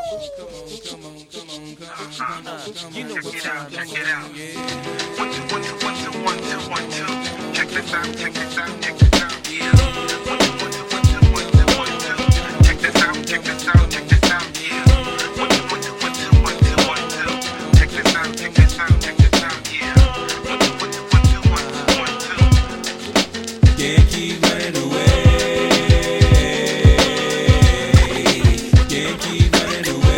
You know what time check it out. 1 2 1 2 1 2 1 2 1 2. Check this out, check this out, check this out. Yeah. 1 2 1 2 1 2 1 2 1 2. Check this out, check this out, check this out. Yeah. 1 2 1 2 1 2 1 2 1 2. Check this out, check this out, check this out. Yeah. 1 2 1 2 1 2 1 2 1 2. Can't keep running away. Can't keep running away.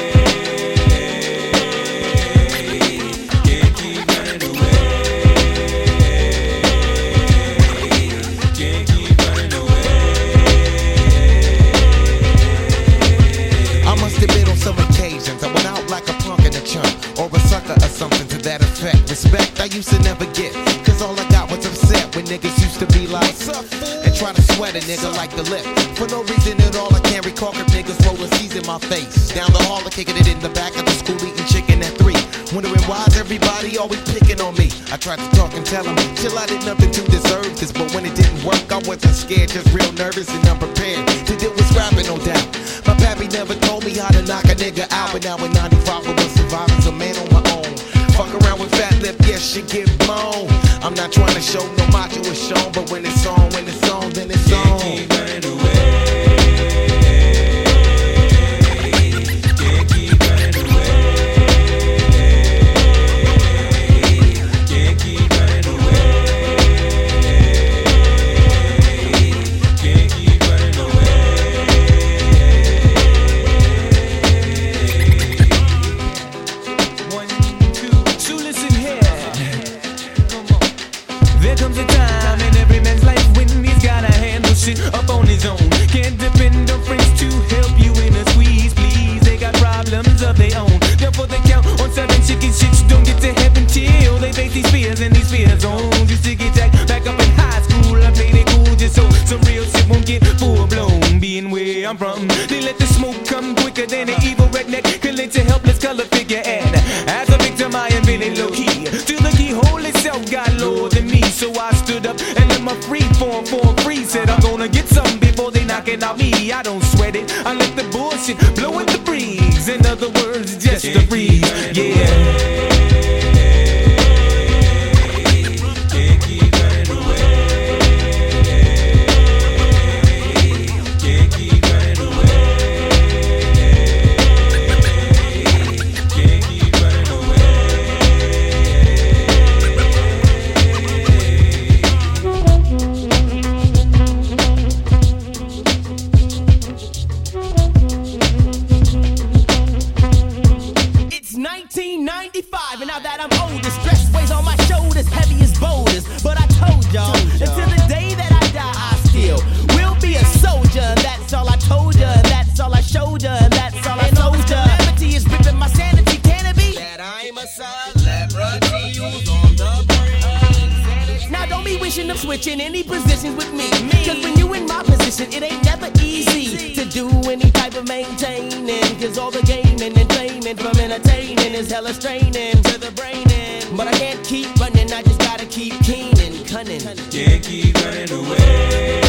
Respect I used to never get, cause all I got was upset when niggas used to be like, and try to sweat a nigga like the lip. For no reason at all, I can't recall if niggas rolling C's in my face. Down the hall, I kicking it in the back of the school, eating chicken at 3. Wondering why's everybody always picking on me. I tried to talk and tell them, chill, I did nothing to deserve this. But when it didn't work, I wasn't scared, just real nervous and unprepared to deal with rapping, no doubt. My pappy never told me how to knock a nigga out, but now in 95 I was surviving, a man on my own. Fuck around with fat lip, yes, shit get blown. I'm not trying to show no macho is shown, but when it's on, then it's on. Can't keep running away. Can't keep running away. Can't keep running away. Can't keep running away. There comes a time in every man's life when he's gotta handle shit up on his own. Can't depend on friends to help you in a squeeze, please. They got problems of their own. Therefore they count on 7 chicken shits. Don't get to heaven till they face these fears and these fear zones. Used to get jacked back up in high school. I played it cool just so some real shit won't get full blown. Being where I'm from, they let the smoke come quicker than an evil redneck could lynch a helpless color figure. And as a victim I am really low key. Till the keyhole itself got lower than me. So I stood up and let my free form free. Said I'm gonna get something before they knocking out me. I don't sweat it, I let the bullshit blow in the breeze. In other words, just a breeze, yeah. And now that I'm older, stress weighs on my shoulders, heavy as boulders. But I told y'all, until the day that I die, I still will be a soldier. That's all I told ya, that's all I showed ya, that's all I told ya. Celebrity is ripping my sanity, can it be? That I'm a celebrity who's on the brink. Now don't be wishing of switching any positions with me. Cause when you in my position, it ain't never easy to do any type of maintaining. Cause all the gaming and claiming from entertaining is hella straining to the brain. But I can't keep running, I just gotta keep keen and cunning. Can't keep running away.